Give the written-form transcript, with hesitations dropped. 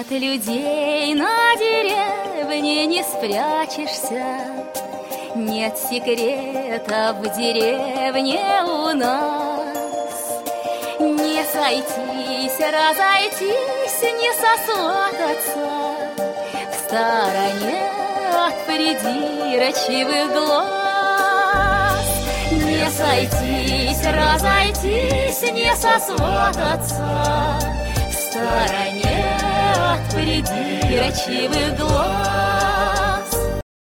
От людей на деревне не спрячешься, нет секретов в деревне у нас. Не сойтись, разойтись, не сосвататься в стороне от придирчивых глаз. Не сойтись, разойтись, не сосвататься в стороне от придирчивых глаз.